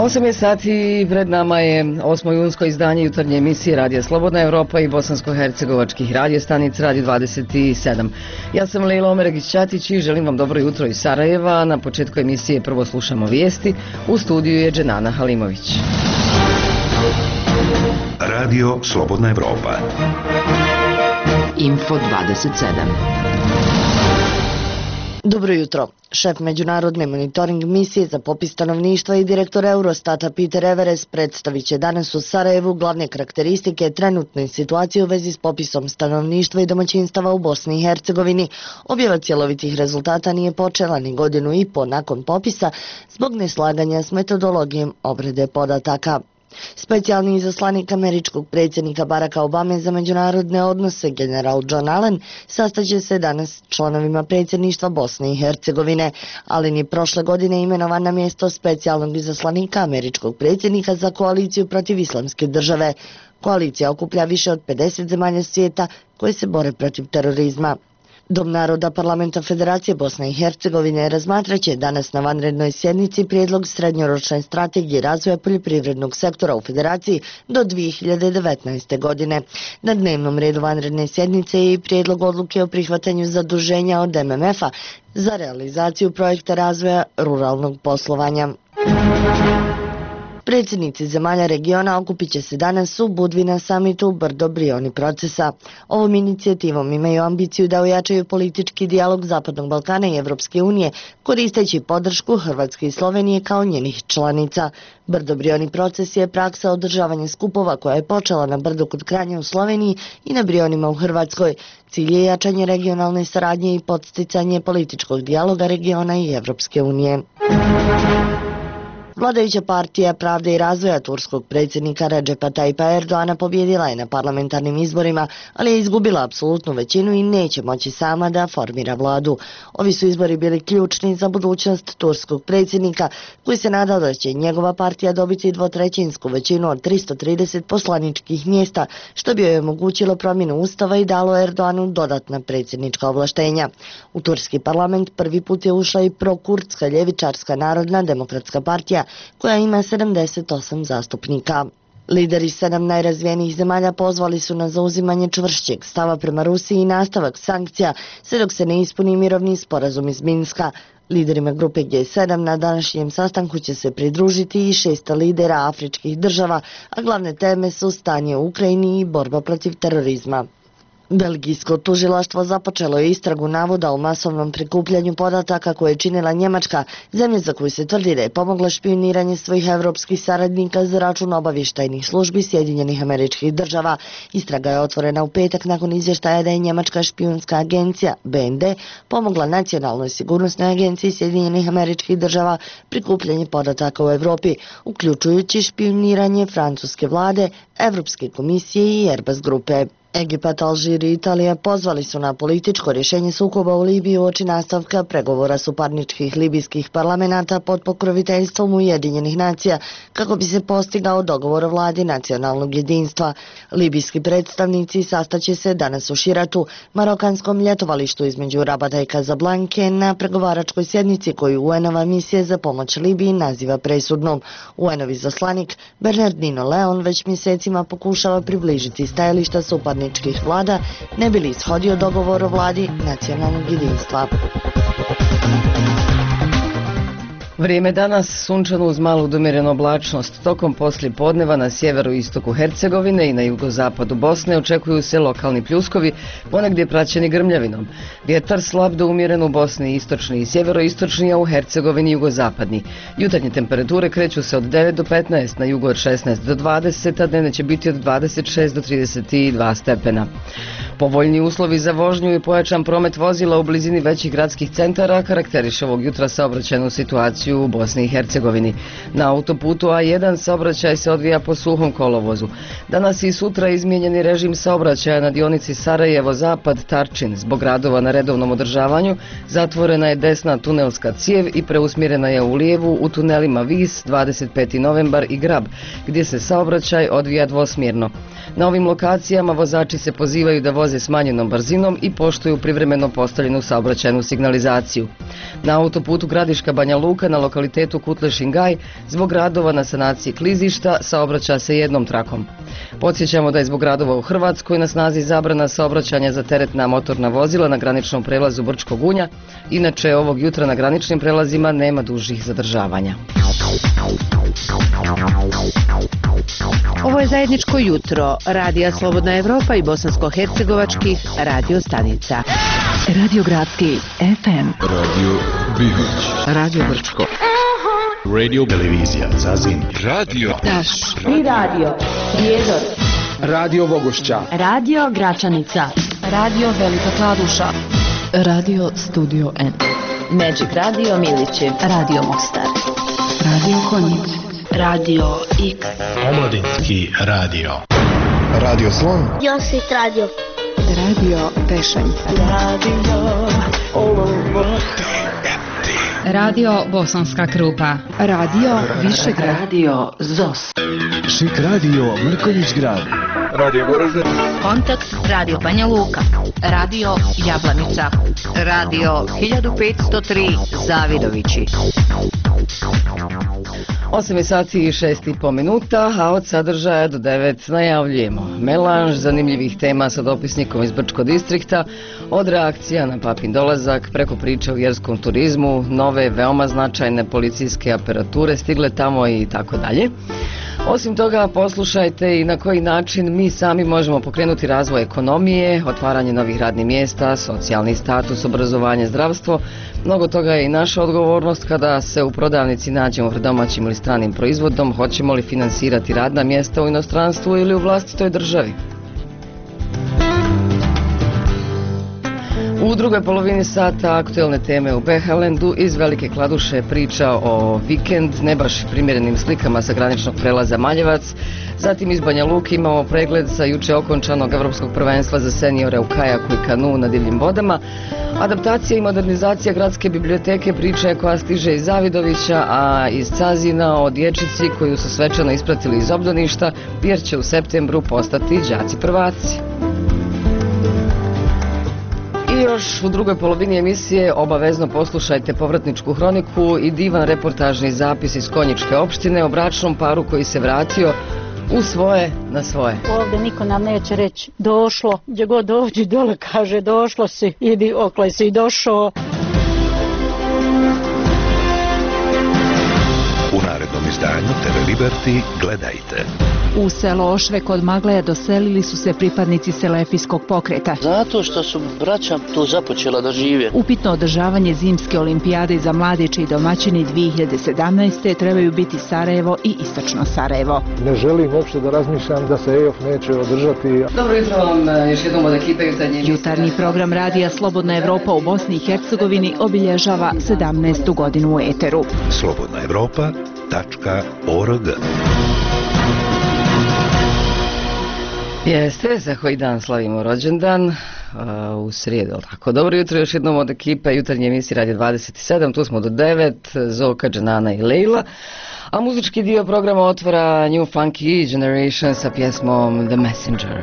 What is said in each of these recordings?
8 je sati, pred nama je 8. junsko izdanje jutarnje emisije Radija Slobodna Evropa i bosansko-hercegovačkih radiostanica Radio 27. Ja sam Lejla Omeregić-Ćatić i želim vam dobro jutro iz Sarajeva. Na početku emisije prvo slušamo vijesti, u studiju je Dženana Halimović. Radio Slobodna Evropa. Info 27. Dobro jutro. Šef Međunarodne monitoring misije za popis stanovništva i direktor Eurostata Peter Everest predstavit će danas u Sarajevu glavne karakteristike trenutne situacije u vezi s popisom stanovništva i domaćinstava u Bosni i Hercegovini. Objava cjelovitih rezultata nije počela ni godinu i po nakon popisa zbog neslaganja s metodologijom obrade podataka. Specijalni izaslanik američkog predsjednika Baracka Obame za međunarodne odnose, general John Allen, sastaće se danas s članovima predsjedništva Bosne i Hercegovine. Allen je prošle godine imenovan na mjesto specijalnog izaslanika američkog predsjednika za koaliciju protiv islamske države. Koalicija okuplja više od 50 zemalja svijeta koje se bore protiv terorizma. Dom naroda Parlamenta Federacije Bosne i Hercegovine razmatraće danas na vanrednoj sjednici prijedlog srednjoročne strategije razvoja poljoprivrednog sektora u Federaciji do 2019. godine. Na dnevnom redu vanredne sjednice je i prijedlog odluke o prihvatanju zaduženja od MMF-a za realizaciju projekta razvoja ruralnog poslovanja. Predsjednici zemalja regiona okupit će se danas u Budvi na samitu Brdo Brioni procesa. Ovom inicijativom imaju ambiciju da ojačaju politički dijalog Zapadnog Balkana i Evropske unije, koristeći podršku Hrvatske i Slovenije kao njenih članica. Brdo Brioni proces je praksa održavanja skupova koja je počela na Brdu kod Kranja u Sloveniji i na Brionima u Hrvatskoj. Cilj je jačanje regionalne saradnje i podsticanje političkog dijaloga regiona i Evropske unije. Vladajuća partija Pravde i razvoja turskog predsjednika Recepa Tayyipa Erdoana pobjedila je na parlamentarnim izborima, ali je izgubila apsolutnu većinu i neće moći sama da formira vladu. Ovi su izbori bili ključni za budućnost turskog predsjednika, koji se nadao da će njegova partija dobiti dvotrećinsku većinu od 330 poslaničkih mjesta, što bi joj omogućilo promjenu ustava i dalo Erdoanu dodatna predsjednička ovlaštenja. U turski parlament prvi put je ušla i prokurdska ljevičarska narodna demokratska partija, koja ima 78 zastupnika. Lideri 7 najrazvijenijih zemalja pozvali su na zauzimanje čvršćeg stava prema Rusiji i nastavak sankcija, sve dok se ne ispuni mirovni sporazum iz Minska. Liderima grupe G7 na današnjem sastanku će se pridružiti i 6 lidera afričkih država, a glavne teme su stanje u Ukrajini i borba protiv terorizma. Belgijsko tužilaštvo započelo je istragu navoda o masovnom prikupljanju podataka koje je činila Njemačka, zemlja za koju se tvrdi da je pomogla špijuniranje svojih evropskih saradnika za račun obavještajnih službi Sjedinjenih Američkih Država. Istraga je otvorena u petak nakon izvještaja da je njemačka špijunska agencija BND pomogla Nacionalnoj sigurnosnoj agenciji Sjedinjenih Američkih Država prikupljanje podataka u Europi, uključujući špijuniranje francuske vlade, Europske komisije i Airbus grupe. Egipat, Alžir i Italija pozvali su na političko rješenje sukoba u Libiji uoči nastavka pregovora suparničkih libijskih parlamenata pod pokroviteljstvom Ujedinjenih nacija kako bi se postigao dogovor o vladi nacionalnog jedinstva. Libijski predstavnici sastaće se danas u Širatu, marokanskom ljetovalištu između Rabata i Kazablanke, na pregovaračkoj sjednici koju UN-ova misija za pomoć Libiji naziva presudnom. UN-ovi zaslanik Bernardino Leon već mjesecima pokušava približiti stajališta suparničkih vlada, ne bi li ishodio dogovor o vladi nacionalnog jedinstva. Vrijeme danas sunčano uz malu do umjerenu oblačnost. Tokom poslijepodneva na sjeveru i istoku Hercegovine i na jugozapadu Bosne očekuju se lokalni pljuskovi, ponegdje praćeni grmljavinom. Vjetar slab do umjeren u Bosni, istočni i sjeveroistočni, a u Hercegovini jugozapadni. Jutarnje temperature kreću se od 9 do 15, na jugu od 16 do 20, a dnevne će biti od 26 do 32 stepena. Povoljni uslovi za vožnju i pojačan promet vozila u blizini većih gradskih centara karakteriše ovog jutra saobraćajnu situaciju u Bosni i Hercegovini. Na autoputu A1 saobraćaj se odvija po suhom kolovozu. Danas i sutra izmijenjeni režim saobraćaja na dionici Sarajevo-Zapad-Tarčin. Zbog radova na redovnom održavanju zatvorena je desna tunelska cijev i preusmjerena je u lijevu u tunelima Vis, 25. novembar i Grab, gdje se saobraćaj odvija dvosmjerno. Na ovim lokacijama vozači se pozivaju da voze smanjenom brzinom i poštuju privremeno postavljenu saobraćajnu signalizaciju. Na autoputu Gradiška Banja Luka na lokalitetu Kutlešingaj zbog radova na sanaciji klizišta saobraća se jednom trakom. Podsjećamo da je zbog radova u Hrvatskoj na snazi zabrana saobraćanja za teretna motorna vozila na graničnom prelazu Brčko Gunja. Inače, ovog jutra na graničnim prelazima nema dužih zadržavanja. Ovo je zajedničko jutro Radija Slobodna Evropa i bosansko-hercegovačkih radio stanica. Radio Gradski FM, Radio Bihać, Radio Brčko, Radio Televizija Zazin, Radio Taš, I radio Prijedor, Radio Bogošća, Radio Gračanica, Radio Velika Kladuša, Radio Studio N, Magic Radio Milići, Radio Mostar, Radio Konjic, Radio X, Omladinski radio. Radio Slon, Josit Radio. Radio Tešanj, Radio Bosanska Krupa, Radio Višegrad, Radio ZOS, Šik Radio Mrkonjić Grad, Radio Goražde, Kontakt Radio Banja Luka, Radio Jablanica, Radio 1503 Zavidovići. 8 sati i 6,5 minuta, a od sadržaja do 9 najavljujemo melanž zanimljivih tema sa dopisnikom iz Brčko distrikta, od reakcija na papin dolazak, preko priče o vjerskom turizmu, nove veoma značajne policijske aparature stigle tamo i tako dalje. Osim toga, poslušajte i na koji način mi sami možemo pokrenuti razvoj ekonomije, otvaranje novih radnih mjesta, socijalni status, obrazovanje, zdravstvo. Mnogo toga je i naša odgovornost kada se u prodavnici nađemo pred domaćim ili stranim proizvodom, hoćemo li finansirati radna mjesta u inostranstvu ili u vlastitoj državi. U drugoj polovini sata aktuelne teme u Behalendu, iz Velike Kladuše priča o vikend, ne baš primjerenim slikama sa graničnog prelaza Maljevac. Zatim iz Banja Luke imamo pregled sa juče okončanog evropskog prvenstva za seniore u kajaku i kanu na divljim vodama. Adaptacija i modernizacija gradske biblioteke priča je koja stiže iz Zavidovića, a iz Cazina o dječici koju su svečano ispratili iz obdaništa jer će u septembru postati đaci prvaci. I još u drugoj polovini emisije obavezno poslušajte povratničku hroniku i divan reportažni zapis iz Konjičke opštine o bračnom paru koji se vratio u svoje na svoje. Ovdje niko nam neće reći došlo, gdje god dođi dole kaže došlo si, idi oklaj si i došao. U narednom izdanju TV Liberty gledajte. U selo Ošve kod Magleja doselili su se pripadnici selefijskog pokreta. Zato što su braća tu započela da žive. Upitno održavanje zimske olimpijade za mladiće i domaćini 2017. trebaju biti Sarajevo i istočno Sarajevo. ne želim uopšte da razmišljam da se EOF neće održati. Dobro jutro vam još jednom od ekipe jutarnje. Jutarnji program Radija Slobodna Evropa u Bosni i Hercegovini obilježava 17. godinu u eteru. slobodnaevropa.org. Jeste, za koji dan slavimo rođendan, u srijedu, tako. Dobro jutro još jednom od ekipe jutarnje emisije Radio 27, tu smo do 9, Zoka, Džanana i Lejla, a muzički dio programa otvara New Funky Generation sa pjesmom The Messenger.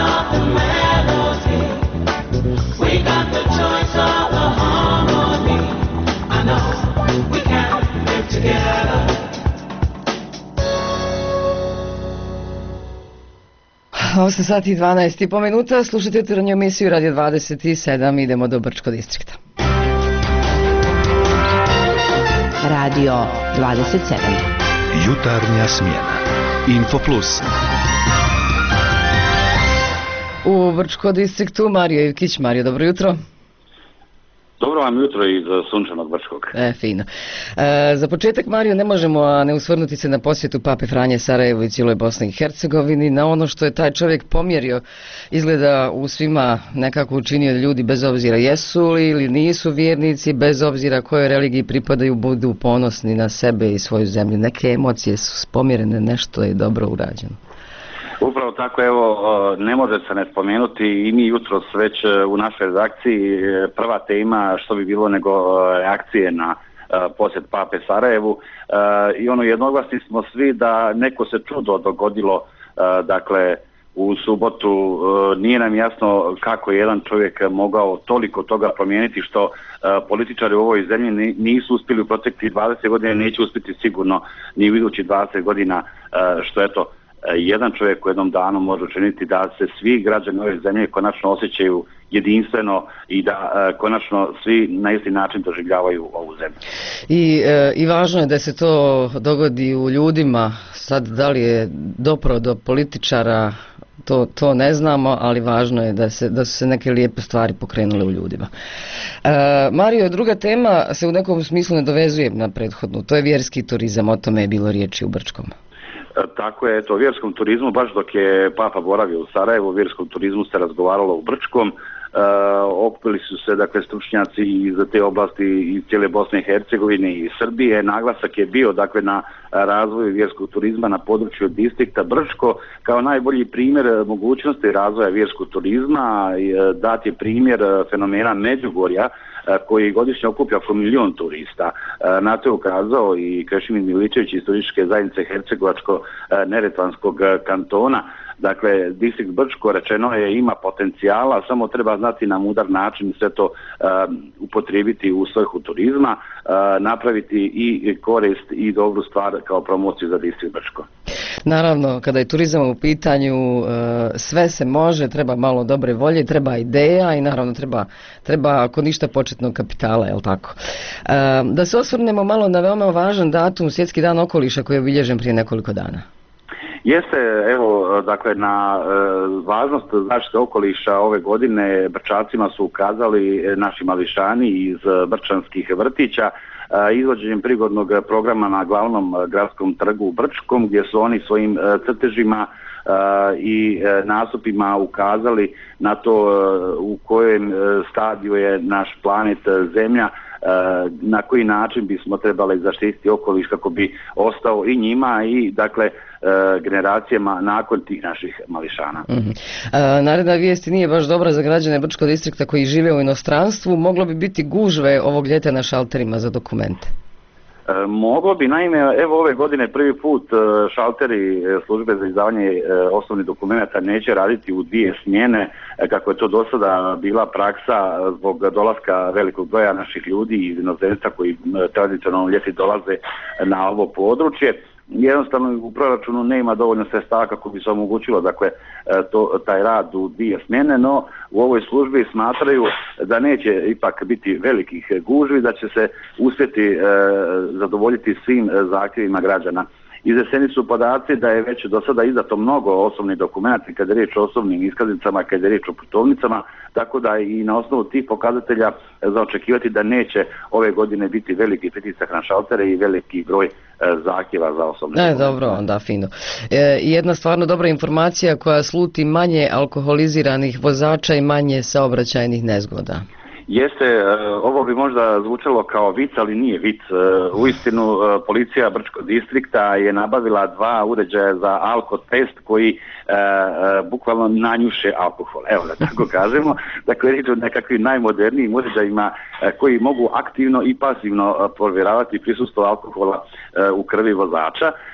Osam sati i 12,5 minuta, slušajte jutarnju emisiju Radio 27, idemo do Brčkog distrikta. Radio 27. Jutarnja smjena. Info Plus. U Brčkom distriktu Mario Ivkić. Mario, dobro jutro. Dobro vam jutro iz sunčanog Brčkog. Fino. Za početak, Mario, ne možemo a ne usvrnuti se na posjetu Pape Franje Sarajevu i cijeloj Bosni i Hercegovini, na ono što je taj čovjek pomjerio, izgleda u svima nekako učinio ljudi bez obzira jesu li ili nisu vjernici, bez obzira kojoj religiji pripadaju, budu ponosni na sebe i svoju zemlju. Neke emocije su pomjerene, nešto je dobro urađeno. Upravo tako, evo, ne može se ne spomenuti i mi jutros već u našoj redakciji prva tema što bi bilo nego reakcije na posjet Pape Sarajevu i ono jednoglasni smo svi da neko se čudo dogodilo, dakle u subotu, nije nam jasno kako je jedan čovjek mogao toliko toga promijeniti što političari u ovoj zemlji nisu uspjeli u proteklih 20 godina, neće uspjeti sigurno ni u idućih 20 godina, što eto, jedan čovjek u jednom danu može učiniti da se svi građani ove zemlje konačno osjećaju jedinstveno i da konačno svi na isti način doživljavaju ovu zemlju. I važno je da se to dogodi u ljudima, sad da li je dopro do političara, to ne znamo, ali važno je da su se neke lijepe stvari pokrenule u ljudima. Mario, druga tema se u nekom smislu ne dovezuje na prethodnu, to je vjerski turizam, o tome je bilo riječi u Brčkom. Tako je, o vjerskom turizmu, baš dok je Papa boravio u Sarajevu, o vjerskom turizmu se razgovaralo u Brčkom, okupili su se dakle stručnjaci iz te oblasti iz cijele Bosne i Hercegovine i Srbije. Naglasak je bio dakle na razvoju vjerskog turizma na području distrikta Brčko kao najbolji primjer mogućnosti razvoja vjerskog turizma. Dat je primjer fenomena Međugorja koji godišnje okuplja oko 1 milion turista. Na to je ukazao i Krešimir Miličević iz turističke zajednice Hercegovačko-Neretvanskog kantona. Dakle, distrikt Brčko, rečeno je, ima potencijala, samo treba znati na mudar način sve to upotrijebiti u svrhu turizma, napraviti i korist i dobru stvar kao promociju za distrikt Brčko. Naravno, kada je turizam u pitanju, sve se može, treba malo dobre volje, treba ideja i naravno treba ako ništa početnog kapitala, je li tako? Da se osvrnemo malo na veoma važan datum, Svjetski dan okoliša koji je obilježen prije nekoliko dana. Jeste, evo, dakle, na važnost zaštite okoliša ove godine Brčacima su ukazali naši mališani iz brčanskih vrtića izvođenjem prigodnog programa na glavnom gradskom trgu u Brčkom, gdje su oni svojim crtežima i nastupima ukazali na to u kojem stadiju je naš planet Zemlja, na koji način bismo trebali zaštititi okoliš kako bi ostao i njima i dakle generacijama nakon tih naših mališana. Naredna vijest nije baš dobra za građane Brčkog distrikta koji žive u inostranstvu. Moglo bi biti gužve ovog ljeta na šalterima za dokumente. Moglo bi, naime, evo ove godine prvi put šalteri službe za izdavanje osnovnih dokumenta neće raditi u 2 smjene, kako je to do sada bila praksa zbog dolaska velikog broja naših ljudi iz inozemstva koji tradicionalno ljeti dolaze na ovo područje. Jednostavno u proračunu nema dovoljno sredstava kako bi se omogućilo dakle, taj rad u 2 smjene, no u ovoj službi smatraju da neće ipak biti velikih gužvi, da će se uspjeti zadovoljiti svim zahtjevima građana. Izneseni su podaci da je već do sada izdato mnogo osobnih dokumenta kada je riječ o osobnim iskaznicama, kada je riječ o putovnicama, tako da i na osnovu tih pokazatelja za očekivati da neće ove godine biti veliki pritisak na šaltere i veliki broj zahtjeva za osobne dokumente. Dobro, onda fino. Jedna stvarno dobra informacija koja sluti manje alkoholiziranih vozača i manje saobraćajnih nezgoda. Jeste, ovo bi možda zvučalo kao vic, ali nije vic. Uistinu, policija Brčkog distrikta je nabavila 2 uređaja za alkotest koji bukvalno nanjuše alkohol, evo da tako kažemo. Dakle, riječ o nekakvim najmodernijim uređajima koji mogu aktivno i pasivno provjeravati prisustvo alkohola u krvi vozača.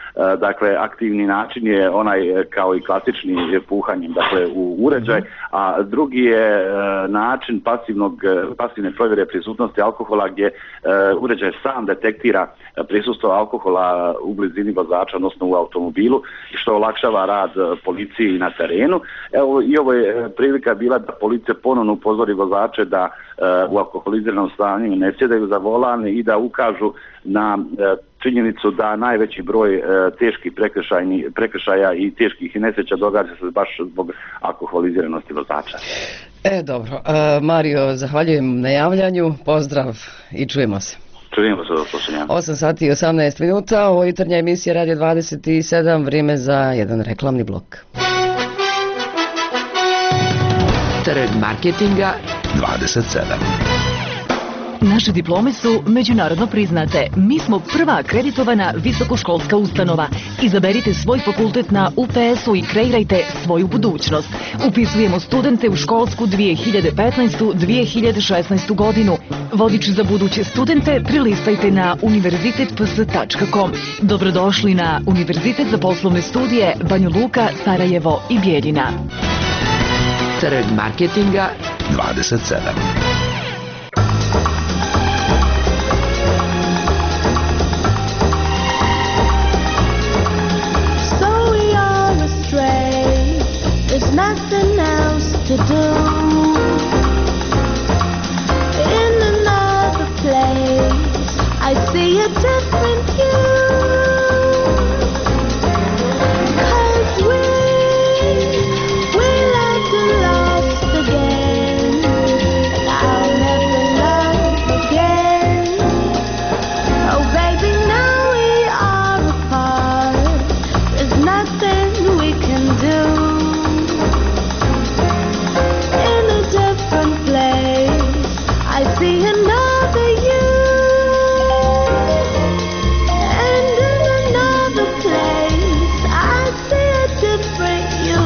dakle aktivni način je onaj kao i klasični puhanjem, dakle u uređaj, a drugi je način pasivne provjere prisutnosti alkohola gdje uređaj sam detektira prisustvo alkohola u blizini vozača, odnosno u automobilu, što olakšava rad policiji na terenu. Evo i ovo je prilika bila da policija ponovno upozori vozače da u alkoholiziranom stanju ne sjedaju za volan i da ukažu na činjenicu da najveći broj teških prekršaja i teških nesreća događa se baš zbog alkoholiziranosti vozača. Dobro. Mario, zahvaljujem na javljanju, pozdrav i čujemo se. Čujemo se do slušanja. 8 sati i 18 minuta, ovo je jutarnja emisija Radio 27, vrijeme za jedan reklamni blok. Trg marketinga 27. Naše diplome su međunarodno priznate. Mi smo prva akreditovana visokoškolska ustanova. Izaberite svoj fakultet na UPS-u i kreirajte svoju budućnost. Upisujemo studente u školsku 2015-2016 godinu. Vodič za buduće studente prilistajte na univerzitetps.com. Dobrodošli na Univerzitet za poslovne studije Banja Luka, Sarajevo i Bijeljina. Trg marketinga 27. Nothing else to do. In another place, I see a different you. 'Cause we loved and lost again, and I'll never love again. Oh baby, now we are apart. There's nothing we can do. I see another you, and in another place I see a different you.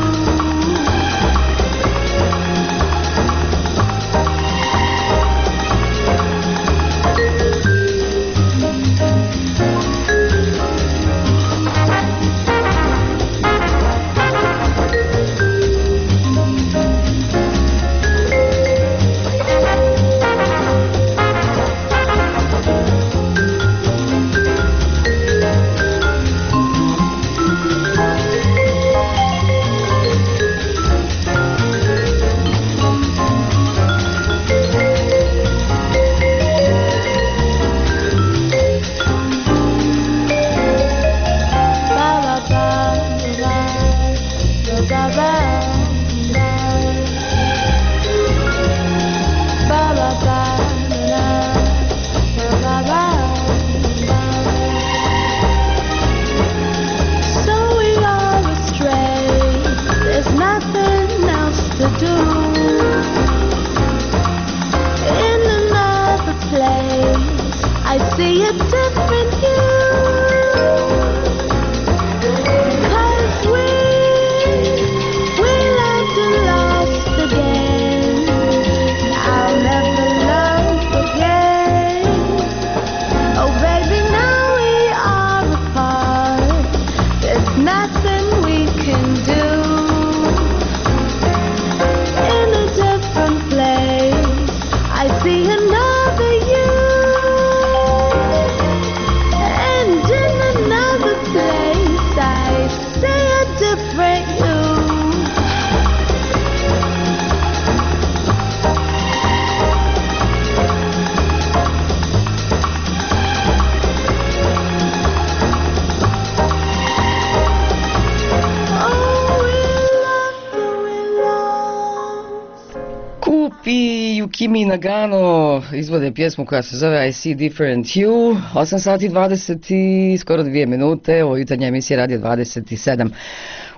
Kimi Nagano izvode pjesmu koja se zove I See Different You. 8 sati 20 i skoro 2 minute, ovo jutarnja emisija Radio 27.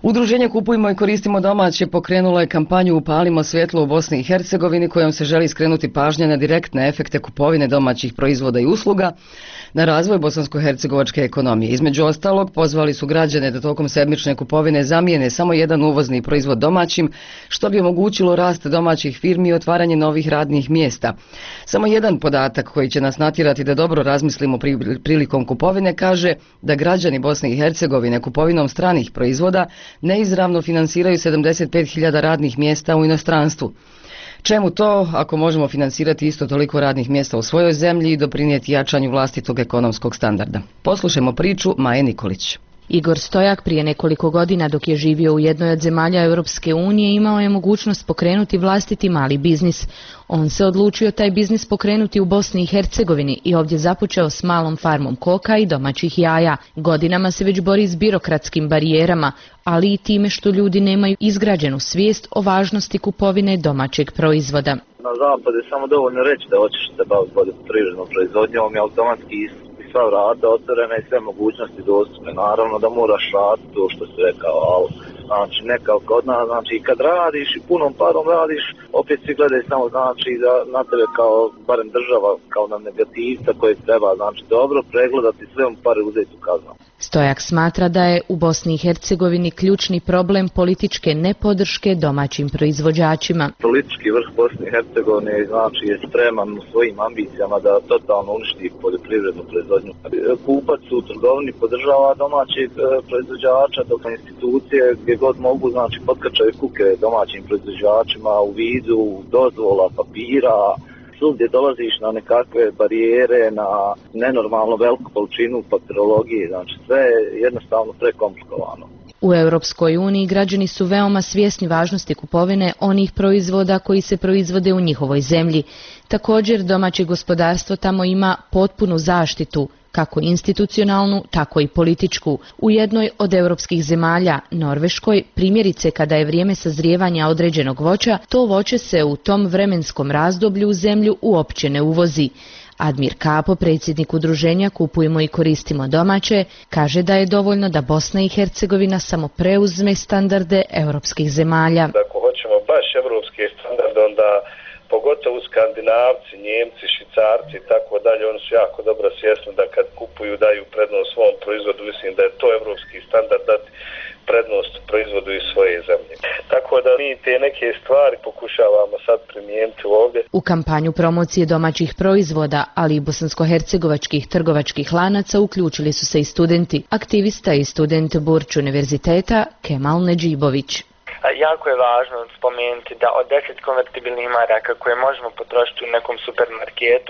Udruženje Kupujmo i koristimo domaće pokrenulo je kampanju Upalimo svjetlo u Bosni i Hercegovini kojom se želi skrenuti pažnja na direktne efekte kupovine domaćih proizvoda i usluga na razvoj bosansko-hercegovačke ekonomije. Između ostalog, pozvali su građane da tokom sedmične kupovine zamijene samo jedan uvozni proizvod domaćim, što bi omogućilo rast domaćih firmi i otvaranje novih radnih mjesta. Samo jedan podatak koji će nas natjerati da dobro razmislimo prilikom kupovine kaže da građani Bosne i Hercegovine kupovinom stranih proizvoda neizravno finansiraju 75.000 radnih mjesta u inostranstvu. Čemu to ako možemo finansirati isto toliko radnih mjesta u svojoj zemlji i doprinijeti jačanju vlastitog ekonomskog standarda? Poslušajmo priču Maje Nikolić. Igor Stojak prije nekoliko godina dok je živio u jednoj od zemalja Europske unije imao je mogućnost pokrenuti vlastiti mali biznis. On se odlučio taj biznis pokrenuti u Bosni i Hercegovini i ovdje započeo s malom farmom koka i domaćih jaja. Godinama se već bori s birokratskim barijerama, ali i time što ljudi nemaju izgrađenu svijest o važnosti kupovine domaćeg proizvoda. Na zapadu je samo dovoljno reći da hoćeš se baviti poljoprivrednom proizvodnjom i automatski sva vrata otvorena i sve mogućnosti dostupne. Naravno da moraš raditi to što si rekao, ali znači ne kao kod nas, znači kad radiš i punom parom radiš, opet svi gledaju samo znači da na tebe kao barem država kao na negativca koji treba znači dobro pregledati sve pare uzeti u kaznu. Stojak smatra da je u Bosni i Hercegovini ključni problem političke nepodrške domaćim proizvođačima. Politički vrh Bosne i Hercegovine znači je spreman u svojim ambicijama da totalno uništi poljoprivrednu proizvodnju. Kupac u trgovini podržava domaćeg proizvođača, dok institucije gdje god mogu znači potkačaju kuke domaćim proizvođačima u vidu dozvola, papira. Svugdje dolaziš na nekakve barijere, na nenormalno veliku količinu papirologije, znači sve je jednostavno prekomplikovano. U Europskoj uniji građani su veoma svjesni važnosti kupovine onih proizvoda koji se proizvode u njihovoj zemlji. Također domaće gospodarstvo tamo ima potpunu zaštitu, kako institucionalnu, tako i političku. U jednoj od europskih zemalja, Norveškoj, primjerice kada je vrijeme sazrijevanja određenog voća, to voće se u tom vremenskom razdoblju u zemlju uopće ne uvozi. Admir Kapo, predsjednik udruženja Kupujmo i koristimo domaće, kaže da je dovoljno da Bosna i Hercegovina samo preuzme standarde europskih zemalja. Ako hoćemo baš europske standarde, onda pogotovo Skandinavci, Njemci, Švicarci i tako dalje, oni su jako dobro svjesni da kad kupuju daju prednost svom proizvodu, mislim da je to evropski standard dati prednost proizvodu iz svoje zemlje. Tako da mi te neke stvari pokušavamo sad primijeniti ovdje. U kampanju promocije domaćih proizvoda, ali i bosansko-hercegovačkih trgovačkih lanaca uključili su se i studenti. Aktivista i student Burč univerziteta Kemal Nedžibović. Jako je važno spomenuti da od 10 konvertibilnih maraka koje možemo potrošiti u nekom supermarketu,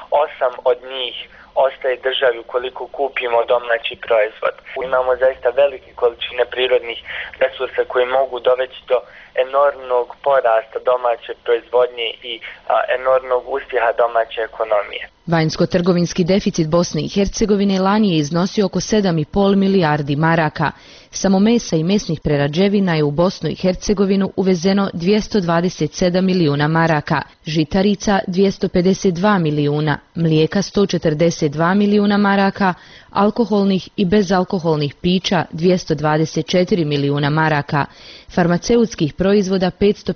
8 od njih ostaje državi ukoliko kupimo domaći proizvod. Imamo zaista velike količine prirodnih resursa koji mogu dovesti do enormnog porasta domaće proizvodnje i enormnog uspjeha domaće ekonomije. Vanjsko-trgovinski deficit Bosne i Hercegovine lani je iznosio oko 7,5 milijardi maraka. Samo mesa i mesnih prerađevina je u Bosnu i Hercegovinu uvezeno 227 milijuna maraka, žitarica 252 milijuna, mlijeka 142 milijuna maraka, alkoholnih i bezalkoholnih pića 224 milijuna maraka, farmaceutskih proizvoda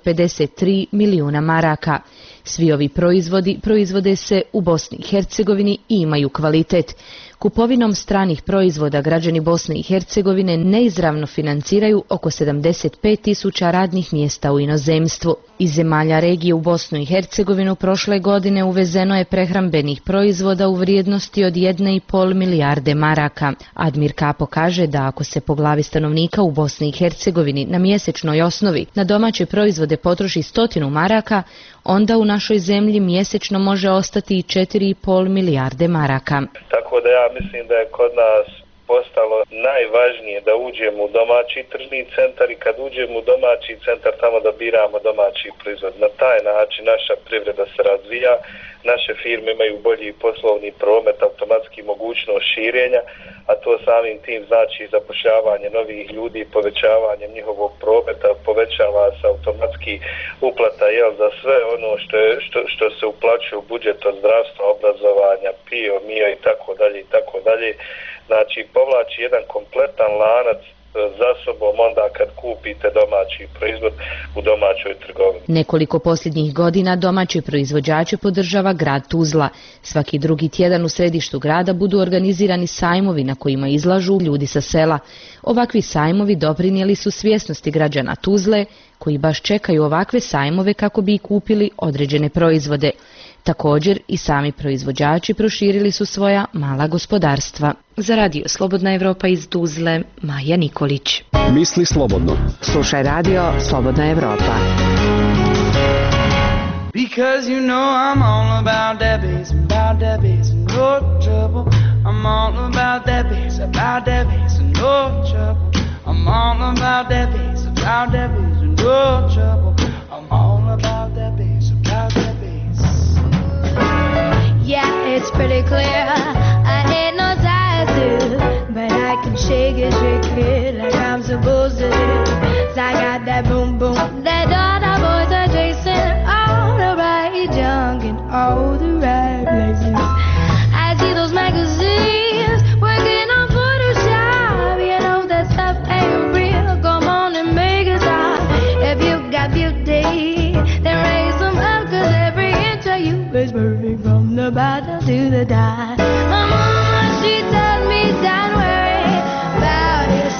553 milijuna maraka. Svi ovi proizvodi proizvode se u Bosni i Hercegovini i imaju kvalitet. Kupovinom stranih proizvoda građani Bosne i Hercegovine neizravno financiraju oko 75.000 radnih mjesta u inozemstvu. Iz zemalja regije u Bosnu i Hercegovinu prošle godine uvezeno je prehrambenih proizvoda u vrijednosti od 1,5 milijarde maraka. Admir Kapo kaže da ako se po glavi stanovnika u Bosni i Hercegovini na mjesečnoj osnovi na domaće proizvode potroši 100 maraka, onda u našoj zemlji mjesečno može ostati i 4,5 milijarde maraka. Tako da ja mislim da je kod nas postalo najvažnije da uđemo u domaći tržni centar i kad uđemo u domaći centar tamo da biramo domaći proizvod. Na taj način naša privreda se razvija, naše firme imaju bolji poslovni promet, automatski mogućnost širenja, a to samim tim znači zapošljavanje novih ljudi, povećavanje njihovog prometa, povećava se automatski uplata za sve ono što se uplaćuje u budžet od zdravstva, obrazovanja, PIO, MIO i tako dalje i tako dalje. Znači povlači jedan kompletan lanac za sobom onda kad kupite domaći proizvod u domaćoj trgovini. Nekoliko posljednjih godina domaće proizvođače podržava grad Tuzla. Svaki drugi tjedan u središtu grada budu organizirani sajmovi na kojima izlažu ljudi sa sela. Ovakvi sajmovi doprinijeli su svjesnosti građana Tuzle, koji baš čekaju ovakve sajmove kako bi i kupili određene proizvode. Također i sami proizvođači proširili su svoja mala gospodarstva. Za radio Slobodna Evropa iz Tuzle, Maja Nikolić. Misli slobodno. Slušaj radio Slobodna Evropa. Because you know I'm all about that bass, no trouble. I'm all about that bass, no trouble. I'm all about that bass, no trouble. I'm all about that bass, Yeah, it's pretty clear. I ain't no size 2, but I can shake it like I'm supposed to do. 'Cause I got that boom boom that all the boys are chasing, all the right junk in all the right places. I see those magazines working on Photoshop. You know that stuff ain't real. Come on and make it stop. If you got beauty, then raise them up, 'cause every inch of you is perfect from the bottom to the top. My mama, she told me don't worry about your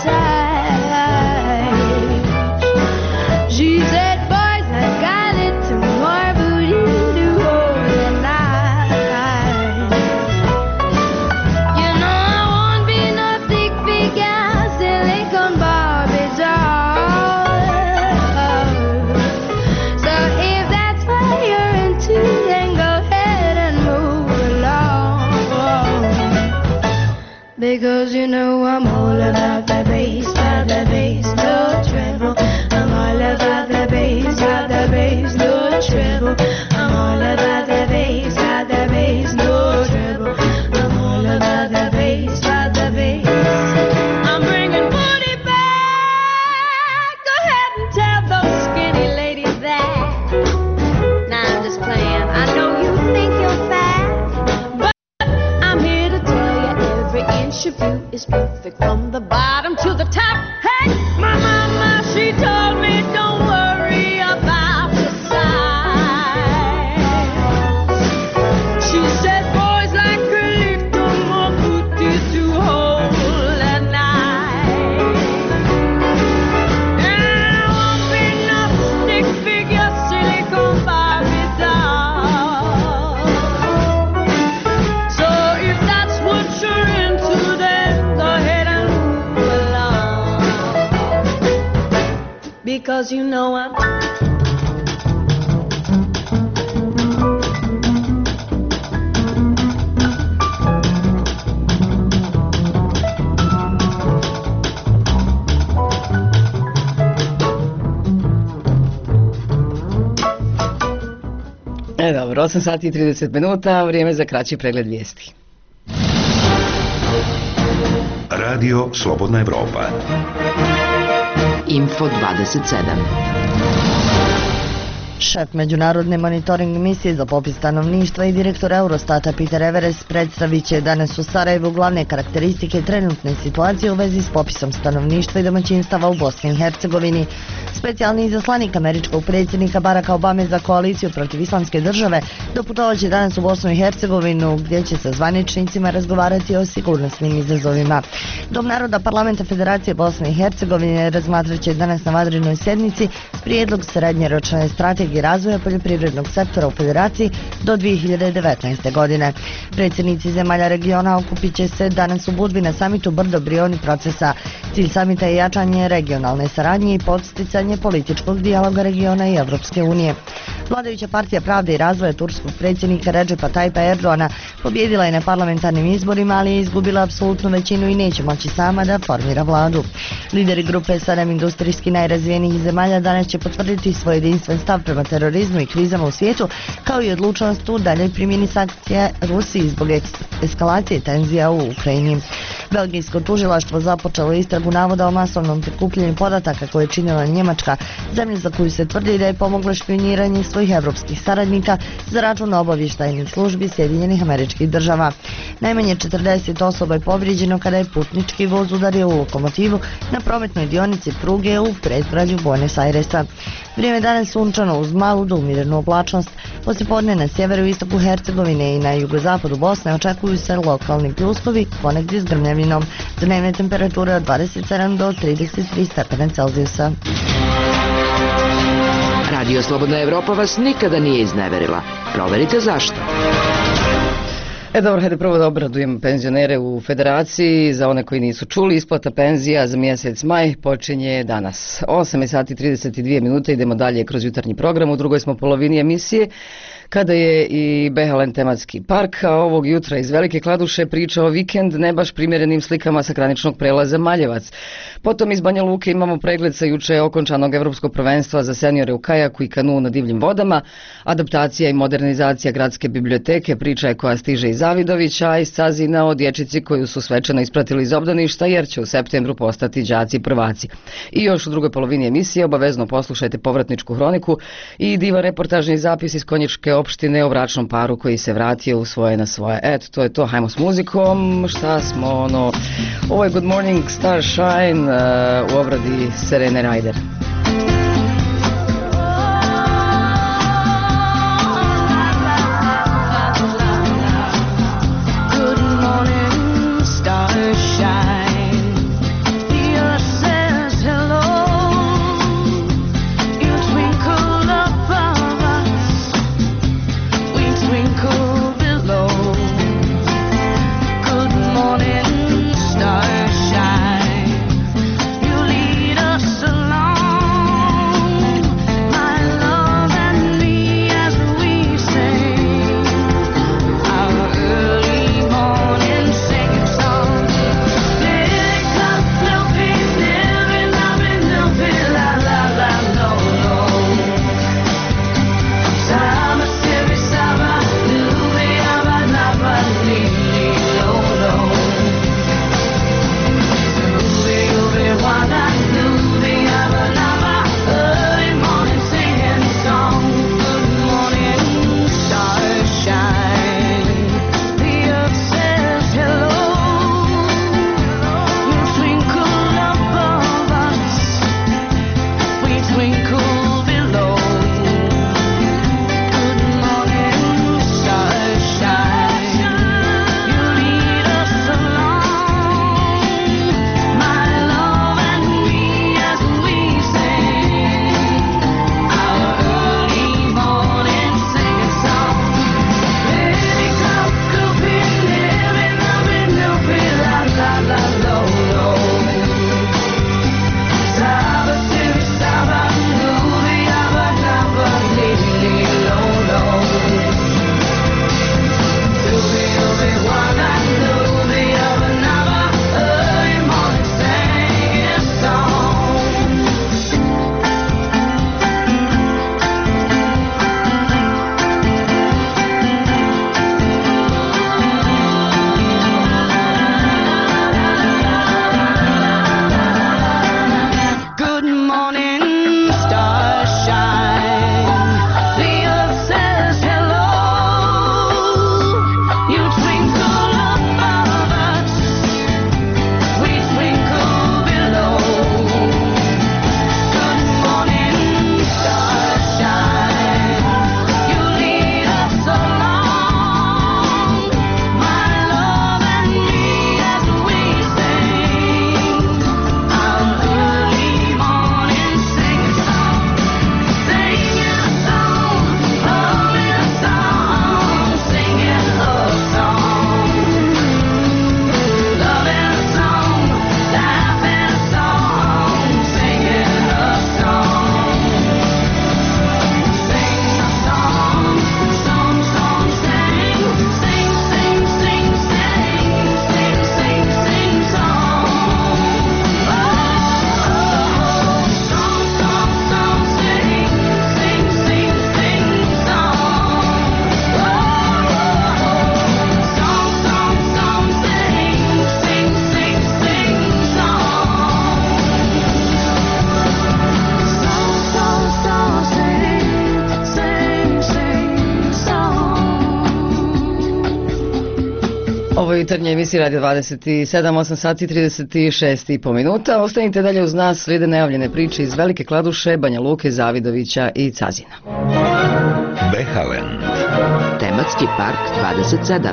size. She said boys have got it to more booty to hold the night. You know I won't be no stick figure, silicone Barbie doll. So if that's what you're into, then go ahead and move along. Because you know I'm all about that bass, no treble. I'm all about that bass, no treble. I'm all about that bass, no treble. I'm all about that bass, I'm bringing booty back. Go ahead and tell those skinny ladies that. Nah, I'm just playing. I know you think you're fat, but I'm here to tell you every inch of you is perfect from the bottom to the top. Hey, my mama, she told me don't worry about the size. She said boys like a little more booty to hold at night. And I won't be no stick figure, silicone Barbie doll. So if that's what you're into, then go ahead and move along. Because you know I'm Dobro, 8 sati i 30 minuta, vrijeme za kraći pregled vijesti. Radio Slobodna Evropa. Info 27. Šef Međunarodne monitoring misije za popis stanovništva i direktor Eurostata Peter Everest predstavit će danas u Sarajevu glavne karakteristike trenutne situacije u vezi s popisom stanovništva i domaćinstava u Bosni i Hercegovini. Specijalni izaslanik američkog predsjednika Baracka Obame za koaliciju protiv islamske države doputovat će danas u Bosnu i Hercegovinu, gdje će sa zvaničnicima razgovarati o sigurnosnim izazovima. Dom naroda Parlamenta Federacije Bosne i Hercegovine razmatrat će danas na vanrednoj sjednici prijedlog srednjoročne strategije razvoja poljoprivrednog sektora u Federaciji do 2019. godine. Predsjednici zemalja regiona okupit će se danas u Budvi na samitu Brdo Brioni procesa. Cilj samita je jačanje regionalne saradnje i podsticanje političkog dijaloga regiona i Evropske unije. Vladajuća partija Pravde i razvoja turskog predsjednika Recepa Tayyipa Erdoğana pobjedila je na parlamentarnim izborima, ali je izgubila apsolutnu većinu i neće moći sama da formira vladu. Lideri grupe 7 industrijski najrazvijenijih zemalja danas će potvrditi svoj jedinstven stav prema terorizmu i krizama u svijetu, kao i odlučnost u daljoj primjeni sankcija Rusiji zbog eskalacije tenzija u Ukrajini. Belgijsko tužilaštvo započelo istragu navoda o masovnom prikupljenju podataka koje je činila Njemačka, zemlja za koju se tvrdi da je pomogla špijuniranje svojih evropskih saradnika za račun obavještajnih službi Sjedinjenih Američkih Država. Najmanje 40 osoba je povrijeđeno kada je putnički voz udario u lokomotivu na prometnoj dionici pruge u predgrađu Buenos Airesa. Vrijeme danas sunčano uz malu do umjerenu oblačnost. Poslijepodne na sjeveru i istoku Hercegovine i na jugozapadu Bosne očekuju se lokalni pljuskovi, ponegdje s grmljavinom. Dnevne temperature od 27 do 33 stepena Celzijusa. Radio Slobodna Evropa vas nikada nije izneverila. Proverite zašto. Dobro, hajde prvo da obradujem penzionere u Federaciji. Za one koji nisu čuli, isplata penzija za mjesec maj počinje danas. 8 sati 32 minute, idemo dalje kroz jutarnji program. U drugoj smo polovini emisije, kada je i Behalen tematski park, a ovog jutra iz Velike Kladuše priča o vikend ne baš primjerenim slikama sa graničnog prelaza Maljevac. Potom iz Banja Luke imamo pregled sa juče okončanog evropskog prvenstva za seniore u kajaku i kanu na divljim vodama, adaptacija i modernizacija gradske biblioteke, priča je koja stiže iz Zavidovića, a iz Cazina o dječici koju su svečano ispratili iz obdaništa jer će u septembru postati đaci prvaci. I još u drugoj polovini emisije obavezno poslušajte povratničku hroniku i divan reportažni zapis iz Konjičke opštine o bračnom paru koji se vratio u svoje na svoje. Eto, to je to, hajmo s muzikom. Šta smo, ovo je Good Morning Starshine u obradi Serene Ryder. Starshine, you lead us along. Ovo je jutarnja emisija Radio 27, 8 sati 36,5 minuta. Ostanite dalje uz nas, slijede najavljene priče iz Velike Kladuše, Banja Luke, Zavidovića i Cazina. Behalen. Tematski park 27.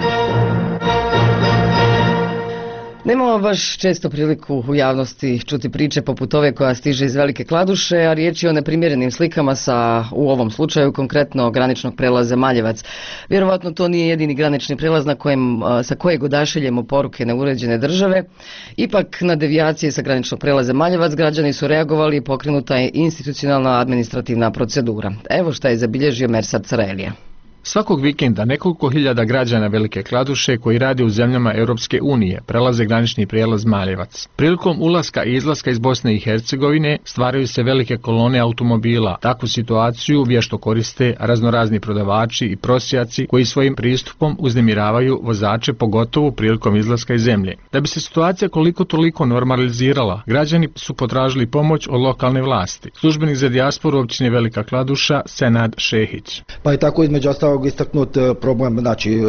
Nemamo baš često priliku u javnosti čuti priče poput ove koja stiže iz Velike Kladuše, a riječ je o neprimjerenim slikama sa, u ovom slučaju, konkretno graničnog prelaza Maljevac. Vjerovatno to nije jedini granični prelaz sa kojeg odašiljemo poruke neuređene države. Ipak na devijacije sa graničnog prelaza Maljevac građani su reagovali i pokrenuta je institucionalna administrativna procedura. Evo šta je zabilježio Mersat Sarajlija. Svakog vikenda nekoliko hiljada građana Velike Kladuše koji rade u zemljama Europske unije prelaze granični prijelaz Maljevac. Prilikom ulaska i izlaska iz Bosne i Hercegovine stvaraju se velike kolone automobila. Takvu situaciju vješto koriste raznorazni prodavači i prosjaci koji svojim pristupom uznemiravaju vozače, pogotovo prilikom izlaska iz zemlje. Da bi se situacija koliko toliko normalizirala, građani su potražili pomoć od lokalne vlasti. Službenik za dijasporu općine Velika Kladuša Senad Šehić. Pa je tako između ostalog istaknut problem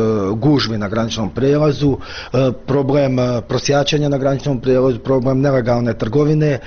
gužvi na graničnom prijelazu, problem prosjačenja na graničnom prijelazu, problem nelegalne trgovine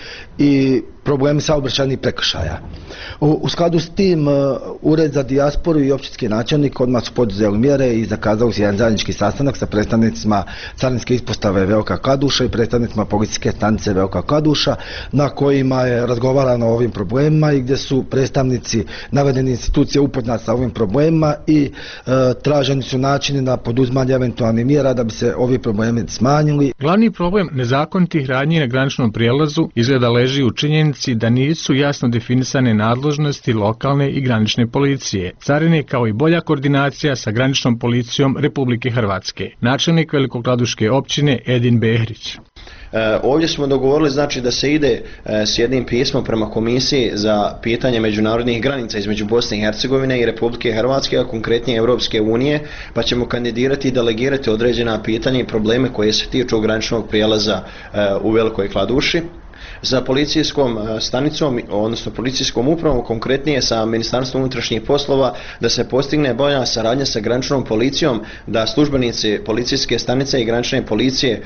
i problemi saobraćajnih prekršaja. U skladu s tim Ured za dijasporu i općinski načelnik odmah su poduzeli mjere i zakazali jedan zajednički sastanak sa predstavnicima carinske ispostave Velika Kladuša i predstavnicima policijske stanice Velika Kladuša, na kojima je razgovarano o ovim problemima i gdje su predstavnici navedene institucije upoznati sa ovim problemima i traženi su načini na poduzimanje eventualnih mjera da bi se ovi problemi smanjili. Glavni problem nezakonitih radnji na graničnom prijelazu izgleda leži u činjenici da nisu jasno definisane nadležnosti lokalne i granične policije, carine kao i bolja koordinacija sa graničnom policijom Republike Hrvatske. Načelnik Velikokladuške općine Edin Behrić. Ovdje smo dogovorili da se ide s jednim pismom prema komisiji za pitanje međunarodnih granica između Bosne i Hercegovine i Republike Hrvatske, a konkretnije Europske unije, pa ćemo kandidirati i delegirati određena pitanja i probleme koje se tiču graničnog prijelaza u Velikoj Kladuši. Za policijskom stanicom, odnosno policijskom upravom, konkretnije sa Ministarstvom unutrašnjih poslova, da se postigne bolja saradnja sa graničnom policijom, da službenici policijske stanice i granične policije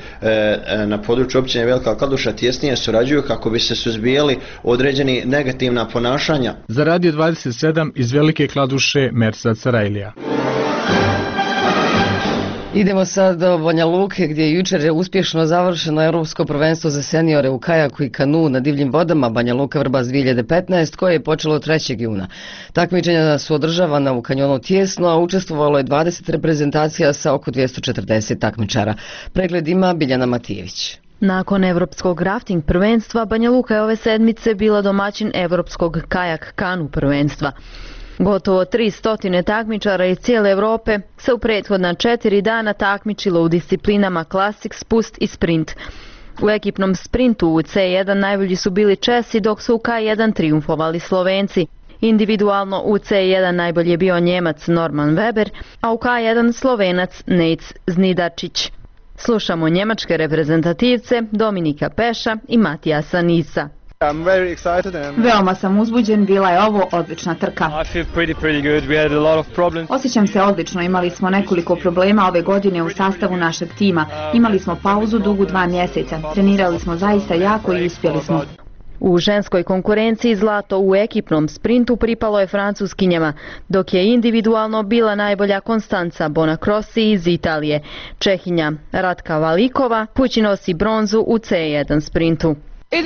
na području općine Velika Kladuša tjesnije surađuju kako bi se suzbijali određeni negativna ponašanja. Za Radio 27 iz Velike Kladuše, Mersat Sarajlija. Idemo sad do Banja Luke gdje je jučer uspješno završeno Europsko prvenstvo za seniore u kajaku i kanu na divljim vodama Banja Luka Vrbas 2015 koje je počelo 3. juna. Takmičenja su održavana u kanjonu Tijesno, a učestvovalo je 20 reprezentacija sa oko 240 takmičara. Pregled ima Biljana Matijević. Nakon Evropskog rafting prvenstva, Banja Luka je ove sedmice bila domaćin Evropskog kajak kanu prvenstva. Gotovo 300 takmičara iz cijele Europe se u prethodna 4 dana takmičilo u disciplinama klasik, spust i sprint. U ekipnom sprintu u C1 najbolji su bili Česi, dok su u K1 triumfovali Slovenci. Individualno u C1 najbolji je bio Njemac Norman Weber, a u K1 Slovenac Nejc Znidarčić. Slušamo njemačke reprezentativce Dominika Peša i Matijasa Nisa. Veoma sam uzbuđen, bila je ovo odlična trka. Osjećam se odlično, imali smo nekoliko problema ove godine u sastavu našeg tima. Imali smo pauzu dugu 2 mjeseca, trenirali smo zaista jako i uspjeli smo. U ženskoj konkurenciji zlato u ekipnom sprintu pripalo je Francuskinjama, dok je individualno bila najbolja Konstanca Bonacrossi iz Italije. Čehinja Ratka Valikova kući nosi bronzu u C1 sprintu.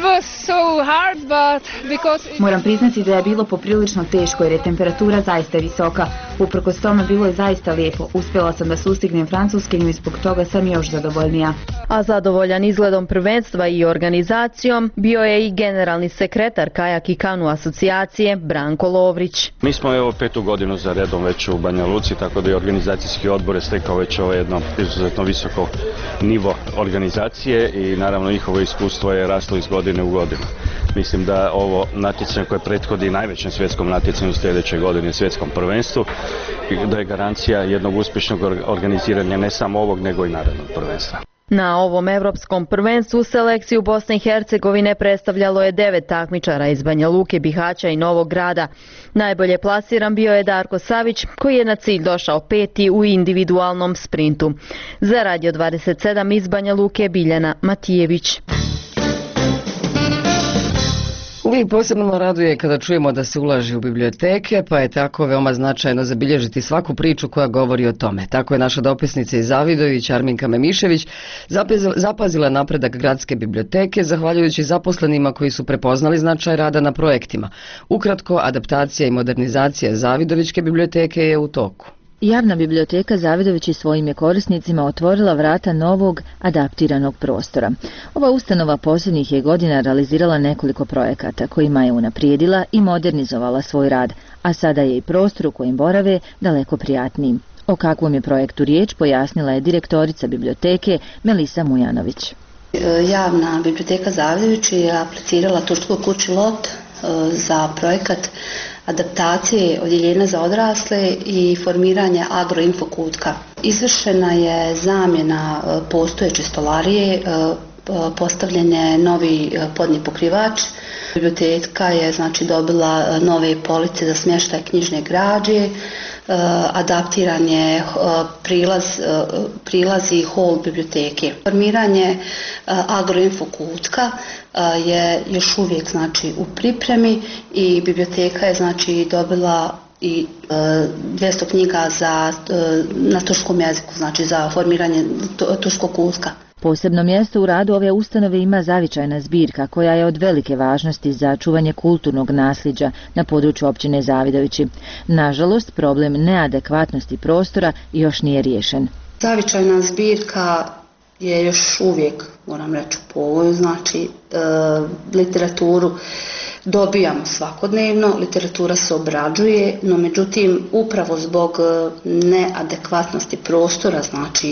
Moram priznati da je bilo poprilično teško jer je temperatura zaista visoka. Uprkos tome bilo je zaista lijepo. Uspjela sam da sustignem Francuskinju i zbog toga sam još zadovoljnija. A zadovoljan izgledom prvenstva i organizacijom bio je i generalni sekretar Kajak i kanu asocijacije Branko Lovrić. Mi smo 5. godinu za redom već u Banja Luci, tako da je organizacijski odbor je stekao već ovo jedno izuzetno visoko nivo organizacije i naravno njihovo iskustvo je raslo iz godine u godinu. Mislim da ovo natjecanje koje prethodi najvećem svjetskom natjecanju sljedeće godine, svjetskom prvenstvu, da je garancija jednog uspješnog organiziranja ne samo ovog nego i narednog prvenstva. Na ovom evropskom prvenstvu selekciju Bosne i Hercegovine predstavljalo je 9 takmičara iz Banja Luke, Bihaća i Novog Grada. Najbolje plasiran bio je Darko Savić, koji je na cilj došao 5. u individualnom sprintu. Za Radio 27 iz Banja Luke, Biljana Matijević. Uvijek posebno raduje kada čujemo da se ulaže u biblioteke, pa je tako veoma značajno zabilježiti svaku priču koja govori o tome. Tako je naša dopisnica iz Zavidović, Arminka Memišević, zapazila napredak gradske biblioteke zahvaljujući zaposlenima koji su prepoznali značaj rada na projektima. Ukratko, adaptacija i modernizacija Zavidovićke biblioteke je u toku. Javna biblioteka Zavidović svojim je korisnicima otvorila vrata novog, adaptiranog prostora. Ova ustanova posljednjih je godina realizirala nekoliko projekata kojima je unaprijedila i modernizovala svoj rad, a sada je i prostor u kojem borave daleko prijatnijim. O kakvom je projektu riječ pojasnila je direktorica biblioteke Melisa Mujanović. Javna biblioteka Zavidović je aplicirala Turskoj kući LOT za projekat adaptacije odjeljenja za odrasle i formiranje agroinfokutka. Izvršena je zamjena postojeće stolarije, postavljen je novi podni pokrivač. Biblioteka je dobila nove police za smještaj knjižne građe, adaptiran je prilaz i hol biblioteke. Formiranje agroinfokutka je još uvijek u pripremi i biblioteka je dobila i 200 knjiga na turskom jeziku, za formiranje turskog kutka. Posebno mjesto u radu ove ustanove ima zavičajna zbirka koja je od velike važnosti za čuvanje kulturnog nasljeđa na području općine Zavidovići. Nažalost, problem neadekvatnosti prostora još nije riješen. Zavičajna zbirka je još uvijek, moram reći, u povoju, literaturu dobijamo svakodnevno, literatura se obrađuje, no međutim upravo zbog neadekvatnosti prostora,